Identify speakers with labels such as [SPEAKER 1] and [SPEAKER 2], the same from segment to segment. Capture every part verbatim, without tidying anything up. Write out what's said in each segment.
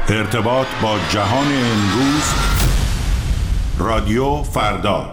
[SPEAKER 1] ارتباط با جهان امروز، رادیو فردا.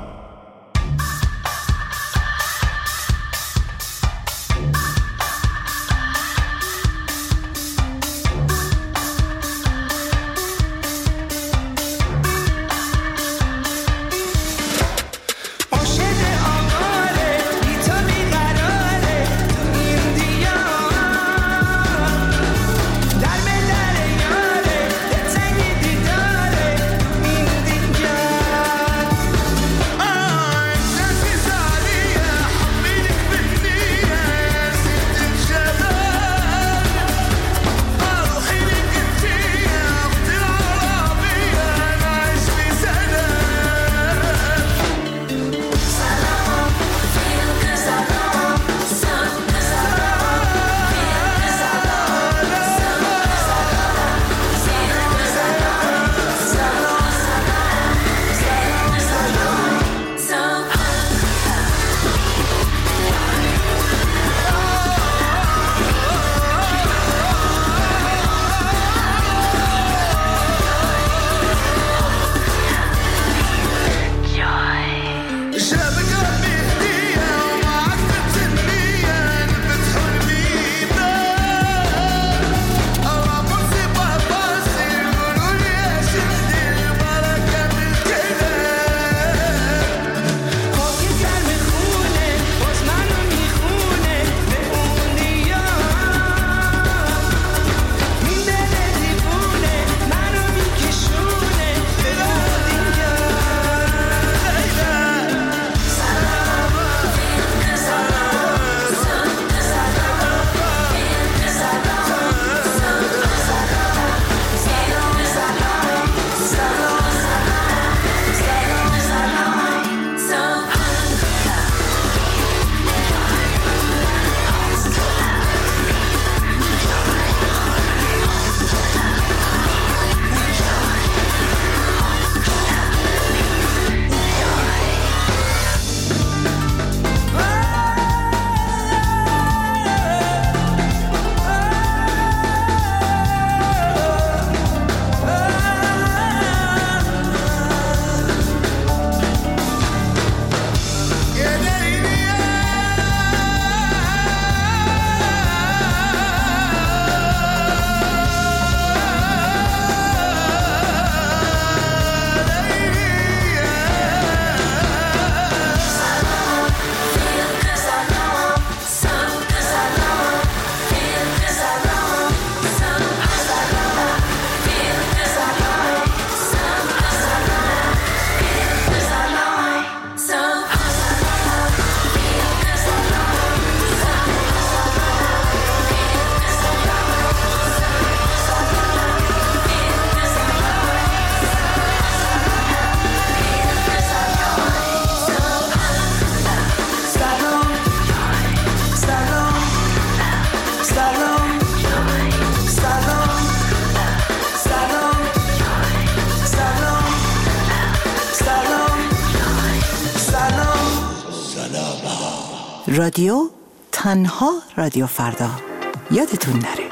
[SPEAKER 2] رادیو تنها رادیو فردا، یادتون نره.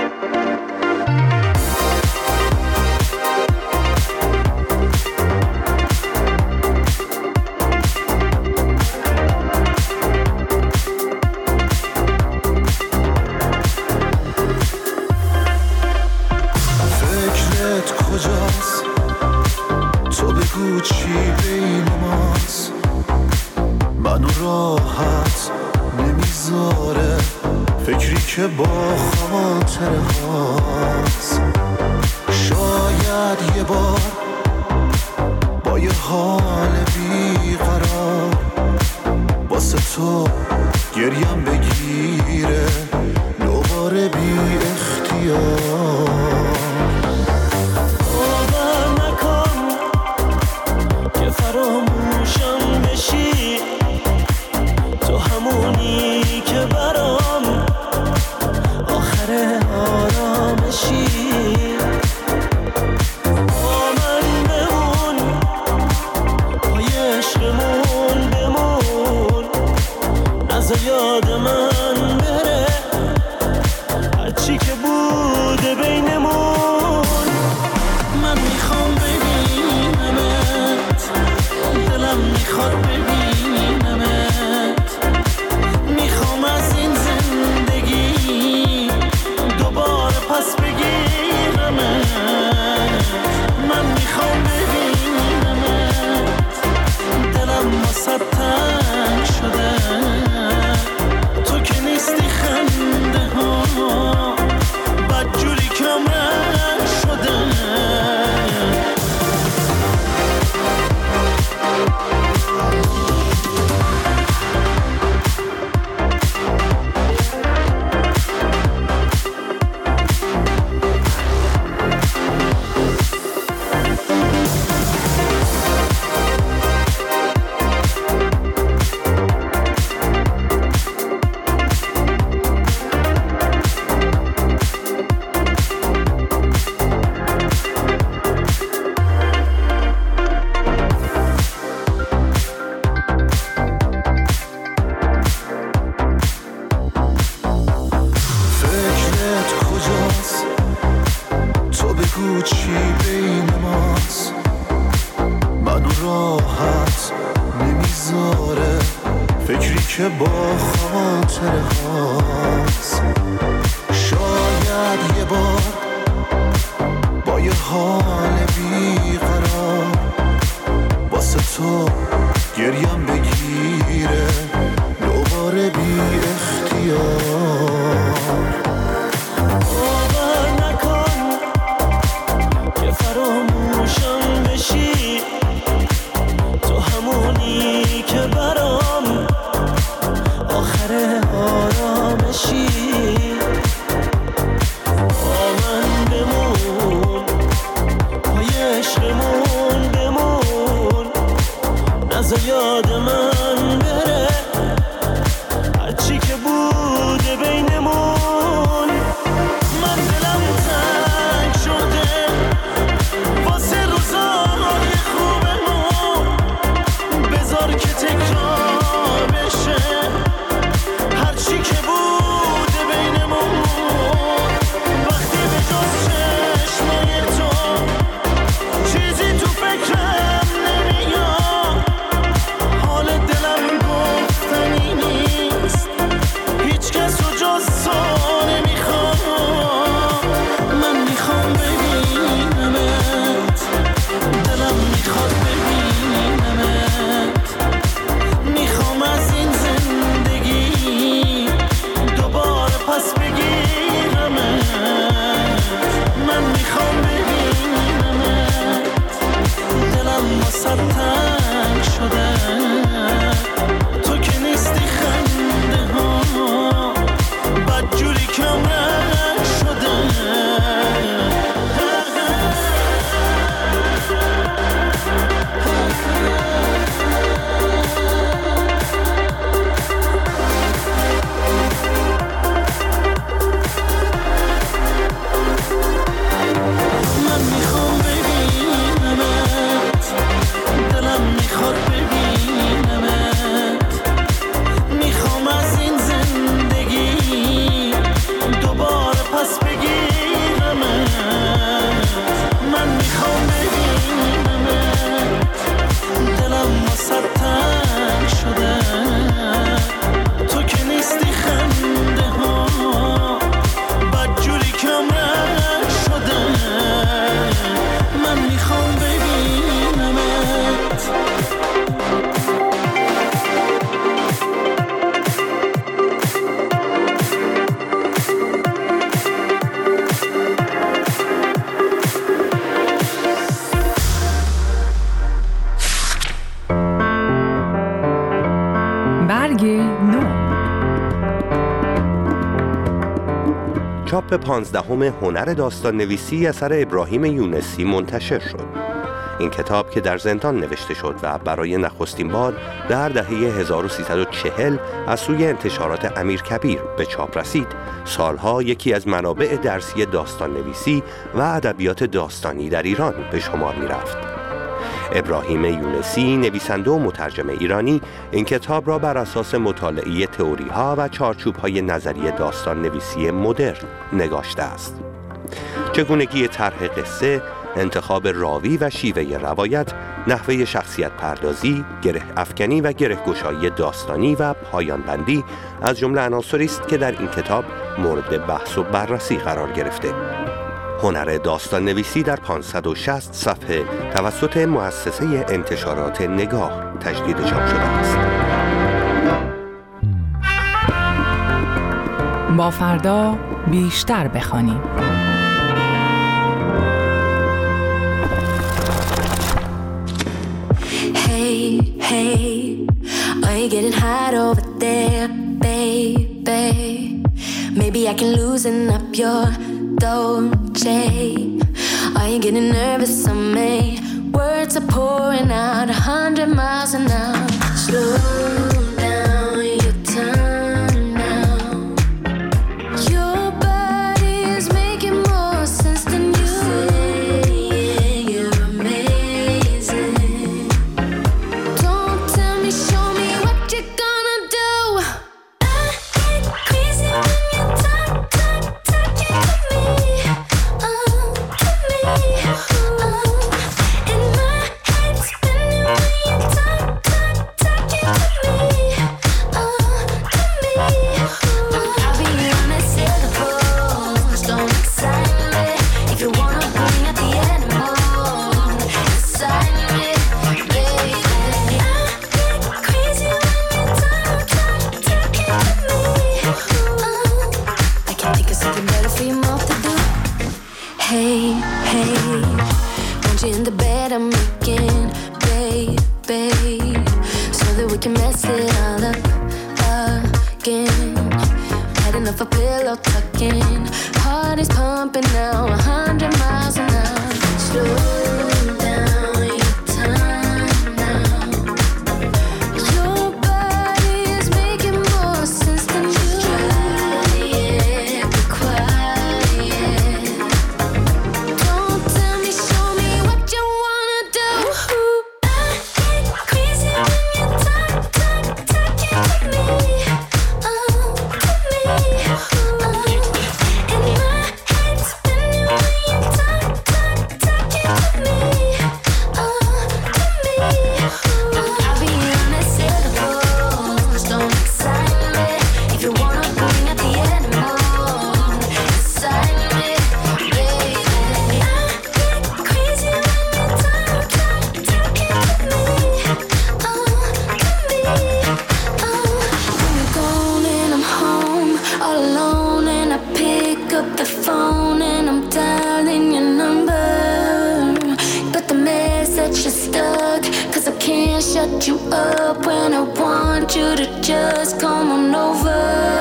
[SPEAKER 3] فکرت کجاست؟ تو بگو چی بین ماست؟ منو راحت نمیذاره فکری که با خاطره هاست. شاید یه بار با یه حال بیقرار واسه تو گریم بگیره دوباره بی اختیار. باور نکن که فراموشم بشی، تو همونی که برام آخر آرامشی. با من بمون، پای عشقمون بمون، نذار یاد من بره هرچی که بوده کم رنگ شده. که با خاطر هاست شاید یه بار با یه حال بیقرار واسه تو گریم بگیره دوباره بی اختیار. باور نکن که فراموشم بشی، تو همونی که برام آخر آرامشی. با من بمون، پای عشقمون بمون، نذار یاد من بره هرچی که بوده بینمون. من دلم تنگ شده واسه روزای خوبمون، بذار که تکرار بشه هرچی که بوده بینمون. وقتی به جز چشمای تو چیزی تو فکرم نمیاد، حال دلم گفتنی نیست، هیچ کس رو جز تو نمیخوام. من میخوام ببینمت، دلم میخواد ببینمت، میخوام از این زندگی دوباره پس بگیرمت. من میخوام ببینمت، دلم واسه تنگ شده، تو که نیستی خنده ها بدجوری کم رنگ شده. من میخوام ببینمت، دلم میخواد ببینمت، میخوام از این زندگی دوباره پس بگیرمت. من میخوام ببینمت، دلم واسه تنگ شده، تو که نیستی خنده ها بدجوری کم رنگ شده. من میخوام ببینمت.
[SPEAKER 2] برگ نو.
[SPEAKER 4] چاپ پانزدهم هنر داستان نویسی اثر ابراهیم یونسی منتشر شد. این کتاب که در زندان نوشته شد و برای نخستین بار در دهه هزار و سیصد و چهل از سوی انتشارات امیرکبیر به چاپ رسید، سالها یکی از منابع درسی داستان نویسی و ادبیات داستانی در ایران به شمار می رفت. ابراهیم یونسی، نویسنده و مترجم ایرانی، این کتاب را بر اساس مطالعه تئوری‌ها و چارچوب‌های نظری داستان نویسی مدرن نگاشته است. چگونگی طرح قصه، انتخاب راوی و شیوه روایت، نحوه شخصیت پردازی، گره افکنی و گره گشایی داستانی و پایان بندی از جمله عناصری است که در این کتاب مورد بحث و بررسی قرار گرفته. هنر داستان نویسی در پانصد و شصت صفحه توسط مؤسسه انتشارات نگاه تجدید چاپ شده است.
[SPEAKER 2] با فردا بیشتر بخوانیم.
[SPEAKER 5] like you're losing up your Dolce. Are you getting nervous on me? Words are pouring out a hundred miles an hour. Slow down your time now. Your body is making more sense than you. Yeah, you're amazing. Don't tell me, show me what you're gonna do. I get crazy when you talk, talk, talking to me. Oh, to me. Oh, and my head's spinning when you talk, talk, talking to me. Oh, to me. Oh, I'll be honest, say the pose. Don't excite me. If you wanna bring out the animal, excite me, baby. I get crazy when you talk, talk, talking to me. Oh, I can think of something better for your mouth to do. Hey, hey, want you in the bed I'm making, baby, so that we can mess it all up again. Had enough of pillow tucking, heart is pumping now, a hundred miles an hour. Slow down your time now. Your body is making more sense than you. Yeah, be quiet. Don't tell me, show me what you wanna do. I get crazy when you talk, talk, talking to me. Oh, to me. Oh, and my head's spinning when you talk, talk, talking to me. Oh, to me. Oh, I'll be honest, say the pose. Don't excite me. If you wanna bring out the animal, excite me, baby. I get crazy when you talk, talk, talking to me. Oh, to me. Oh, when you're gone and I'm home, all alone, and I pick up the phone and I'm dialing your number, but the message is stuck, 'cause I can't shut you up when I want you to just come on over.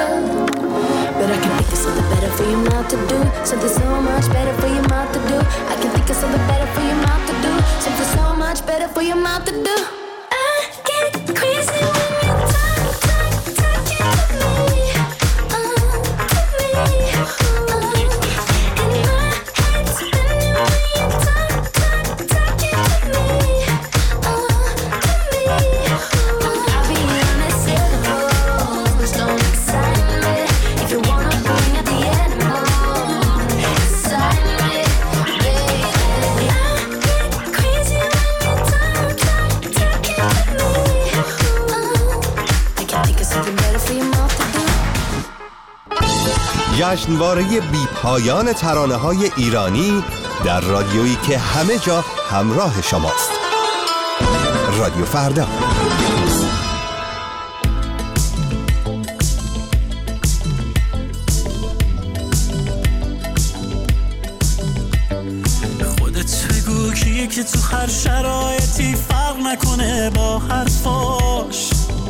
[SPEAKER 5] But I can think of something better for your mouth to do. Something so much better for your mouth to do. I can think of something better for your mouth to do. Something so much better for your mouth to do. I get crazy when you talk, talk, talking to me. Oh, to me. Oh, and my head's spinning when you talk, talk, talking to me. Oh, to me. Oh, I'll be honest, say the pose. Don't excite me. If you wanna bring out the animal, excite me, baby. I get crazy when you talk, talk, talking to me. Oh, I can think of something better for your mouth to do.
[SPEAKER 6] جشنواره بی پایان ترانه‌های ایرانی در رادیویی که همه جا همراه شماست. رادیو فردا.
[SPEAKER 3] خودت بگو کیه که تو هر شرایطی فرق نکنه با حرفاش.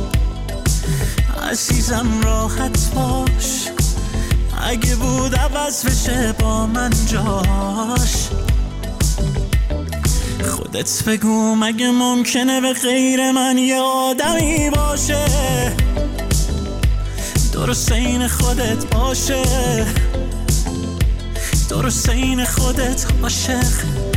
[SPEAKER 3] عزیزم راحت باش، اگه بود عوض بشه با من جاش. خودت بگو مگه ممکنه به غیر من یه آدمی باشه درست این خودت باشه، درست این خودت عاشق.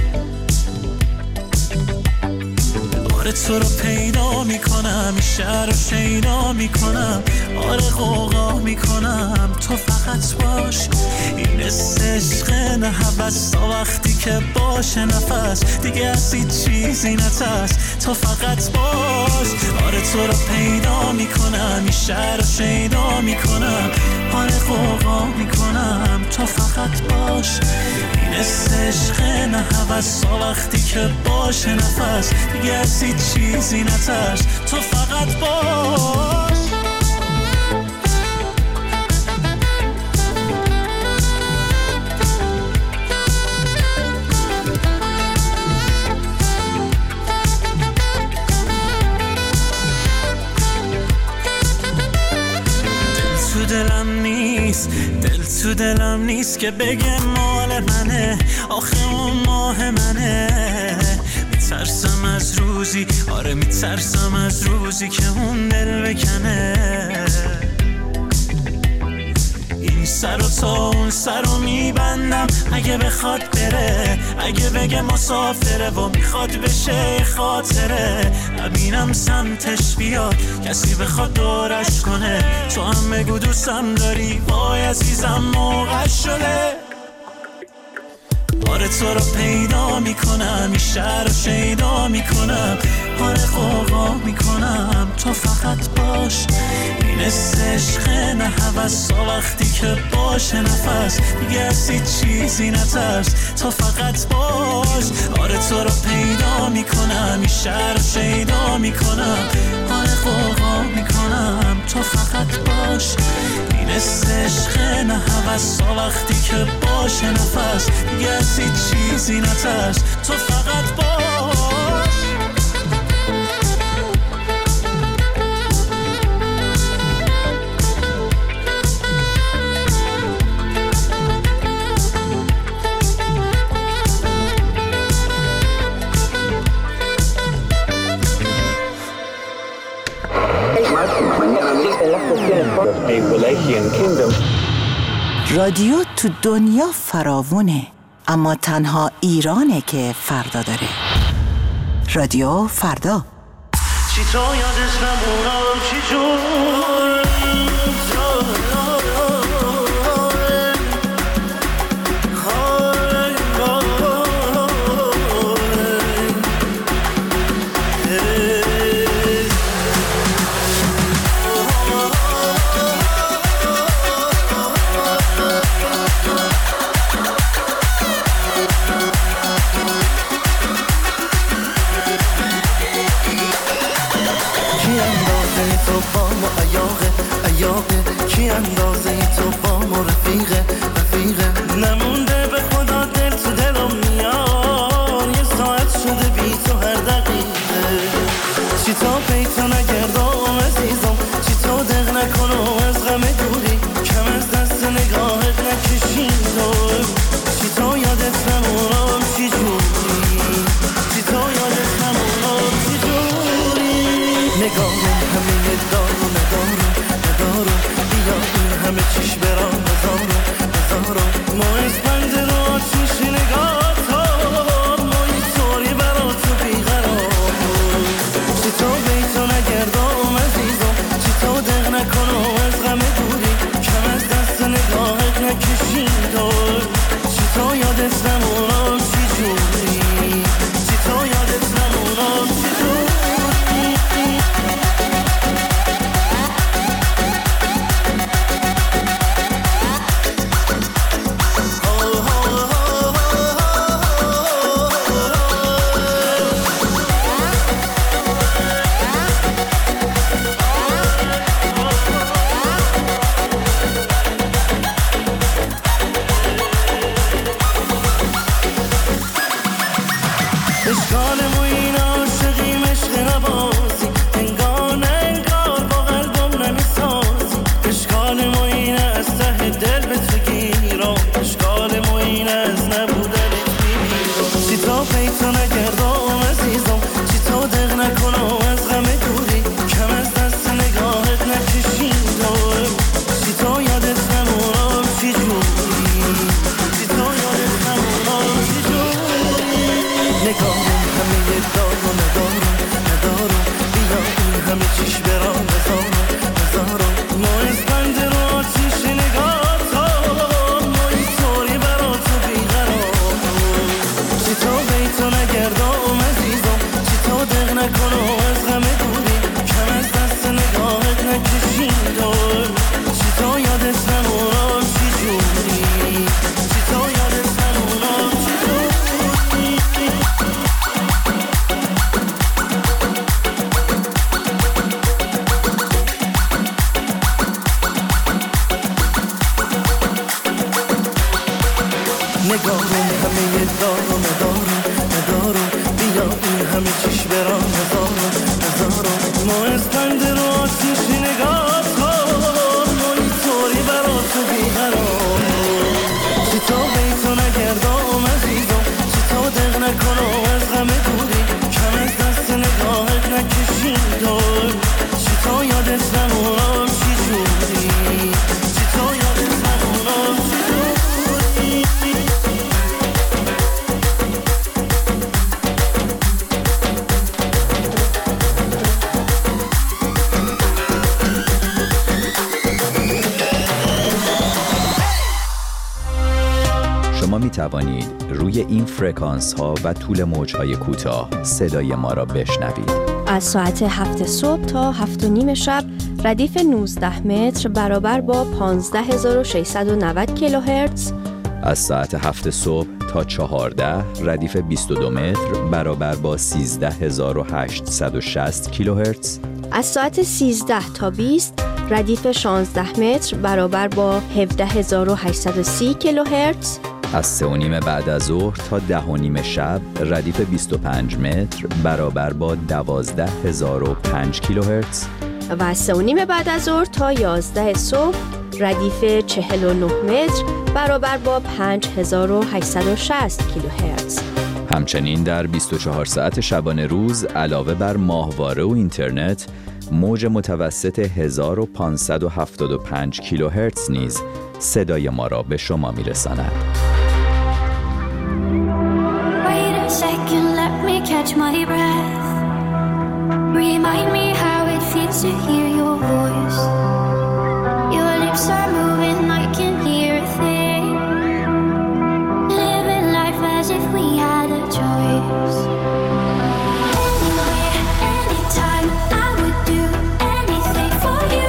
[SPEAKER 3] آره تو رو پیدا میکنم، این شهر رو شیدا میکنم، آره غوغا میکنم، تو فقط باش. این عشق نه هوس تا وقتی که باشه نفس دیگه از هیچ چیزی نترس، تو فقط باش. آره تو رو پیدا میکنم، این شهر رو شیدا میکنم، آره غوغا میکنم، تو فقط باش. این عشق نه هوس تا وقتی که باشه نفس دیگه از هیچ چیزی نترس، تو فقط باش. دل دلم نیست که بگه مال منه، آخه اون ماه منه. میترسم از روزی، آره میترسم از روزی که اون دل بکنه. این سر و تا اون سر رو میبندم اگه بخواد بره، اگه بگه مسافره و میخواد بشه خاطره. نبینم سمتش بیاد کسی بخواد دورش کنه، تو هم بگو دوستم داری، وای عزیزم موقع شده. آره تو رو پیدا میکنم، این شهر رو شیدا میکنم، آره قوقا میکنم تو فقط باش. این عشق نه هوسا، وقتی که باشه نفس دیگه از هیچ چیزی نترس، تو فقط باش. آره تو رو پیدا میکنم، این شهر رو شیدا میکنم، آره قوقا میکنم تو فقط باش. این عشق نه هوسا، وقتی که باشه نفس دیگه از هیچ چیزی نترس، تو فقط باش.
[SPEAKER 2] رادیو تو دنیا فراوونه، اما تنها ایرانه که فردا داره. رادیو فردا.
[SPEAKER 3] چی تو یادش نمونم چی جون
[SPEAKER 7] کی اندازه تو با ما رفیقه رفیقه نمونده به خدا دل تو دلم میاد، یه ساعت شده بی تو هر دقیقه. چی تا پیتا نگردم عزیزم، چی تا دق نکنم از غم دوری، کم از دست نگاهت نکشیدم. چی تا یادت نمونم چی جوری، چی تا یادت نمونم چی جوری. نگاهم همه دارو ندارو ندارو، بیا این همه چیش برام نزارو نزارو. ما اسپند رو آتیش نگاه تا ما یه طوری برا تو بیقرار. چی تا بیتو نگردم عزیزم، چی تا دق نکنم از غم دوری، کم از دست نگاهت نکشیدم. چی تا یادت نمونم چی جوری، چی تا یادت نمونم چی جوری.
[SPEAKER 3] آتیش نگاه کن، ما این طوری برا تو بیقرار.
[SPEAKER 8] توانید روی این فرکانس ها و طول موج های کوتاه صدای ما را بشنوید.
[SPEAKER 9] از ساعت هفت صبح تا هفت و نیم شب ردیف نوزده متر برابر با پانزده هزار و ششصد و نود کیلوهرتز.
[SPEAKER 8] از ساعت هفت صبح تا چهارده ردیف بیست و دو متر برابر با سیزده هزار و هشتصد و شصت کیلوهرتز.
[SPEAKER 9] از ساعت سیزده تا بیست ردیف شانزده متر برابر با هفده هزار و هشتصد و سی کیلوهرتز.
[SPEAKER 8] از سه و نیم بعد از ظهر تا ده و نیم شب ردیف بیست و پنج متر برابر با دوازده هزار و پنج کیلوهرتز.
[SPEAKER 9] و از سه و نیم بعد از ظهر تا یازده صبح ردیف چهل و نه متر برابر با پنج هزار و هشتصد و شصت کیلوهرتز.
[SPEAKER 8] همچنین در بیست و چهار ساعت شبانه روز علاوه بر ماهواره و اینترنت، موج متوسط هزار و پانصد و هفتاد و پنج کیلوهرتز نیز صدای ما را به شما میرساند.
[SPEAKER 5] Wait a second, let me catch my breath. Remind me how it feels to hear your voice. Your lips are moving, I can hear a thing. Living life as if we had a choice. Anywhere, anytime, I would do anything for you.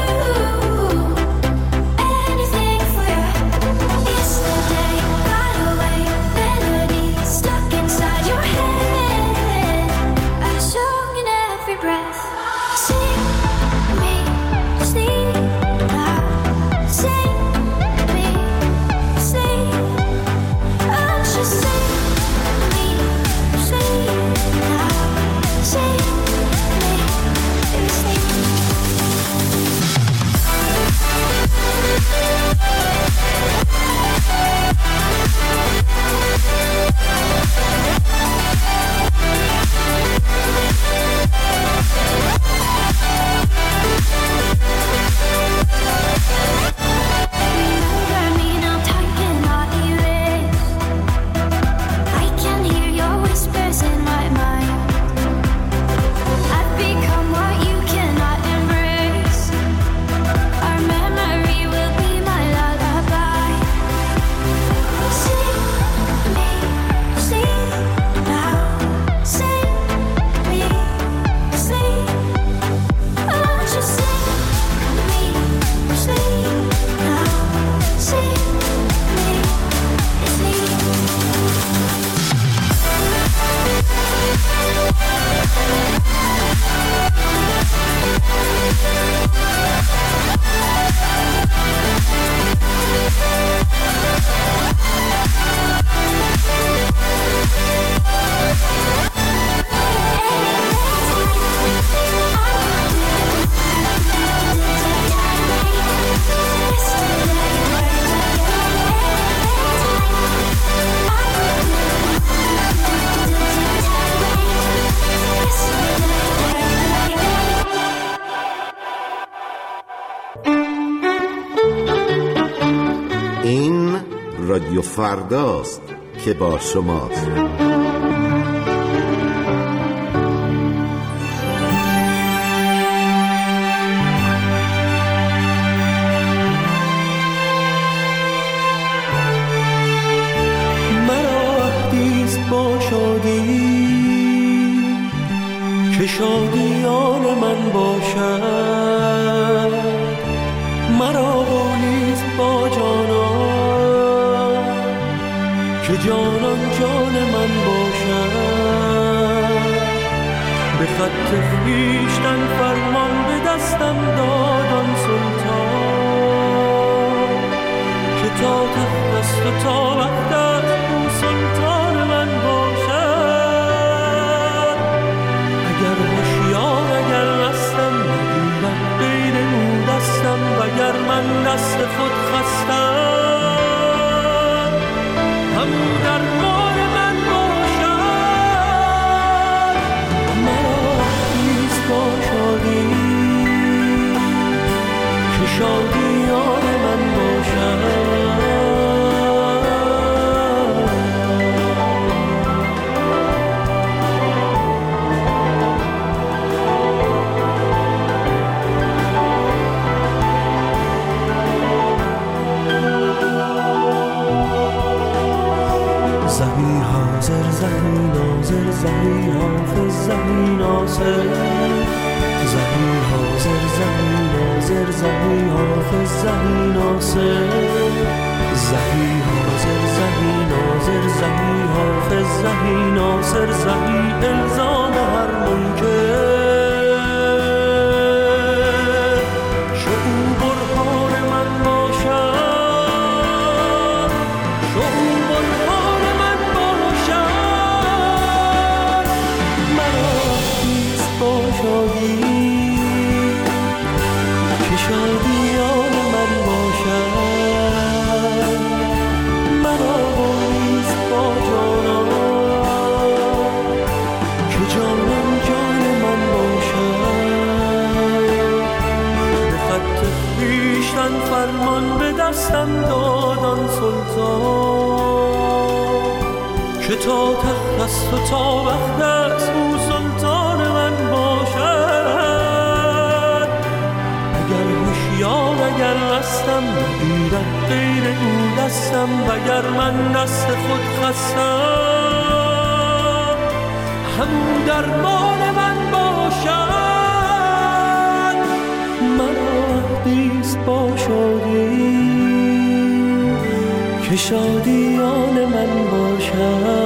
[SPEAKER 5] Anything for you. Yesterday got away, melody stuck inside your head. A song in every breath. Sing me, sleep now. Sing me, sleep. Oh, just sing me, sleep now. Sing me, sleep. Remember me now, time cannot erase. I can hear your whispers in my mind. I've become what you cannot embrace. Our memory will be my lullaby. Sing me, sleep now. Sing me, sleep. Oh, just sing me, sleep now. Sing me, sleep.
[SPEAKER 10] این رادیو فرداست که با شماست.
[SPEAKER 3] مرا عهدیست با شادی که شادیان من باشد. مرا قولیست با جانان که جانان جان من باشد. به خط خویشتن فرمان به دستم دادان سلطان که تا تخت است و تا وقت است او سلطان من باشد. اگر هوشیار اگر مستم نگیرم بین او دستم، وگر من دست خود خستم هم در مال من باشد. مرا نیست با شادی که شادیان من باشد. زهی حاضر زهی ناظر زهی حافظ زهی ناصر زهی حاضر زهی ناظر زهی حافظ زهی ناصر زهی حاضر زهی ناظر زهی حافظ زهی ناصر زهی الزام هر منکر چو او برهان من باشد چو او برهان من باشد مرا نیست با شادی که شادیان من باشد مرا نیست با جانان که جانان جان من باشد به خط خویشتن فرمان به دستم دادان سلطان که تا تخت است و تا وقت است او سلطان من باشد اگر هوشیار اگر هستم ایران غیر او دستم وگر من دست خود خستم همون درمان من باشد مرا عهدیست با شادی که شادیان من باشد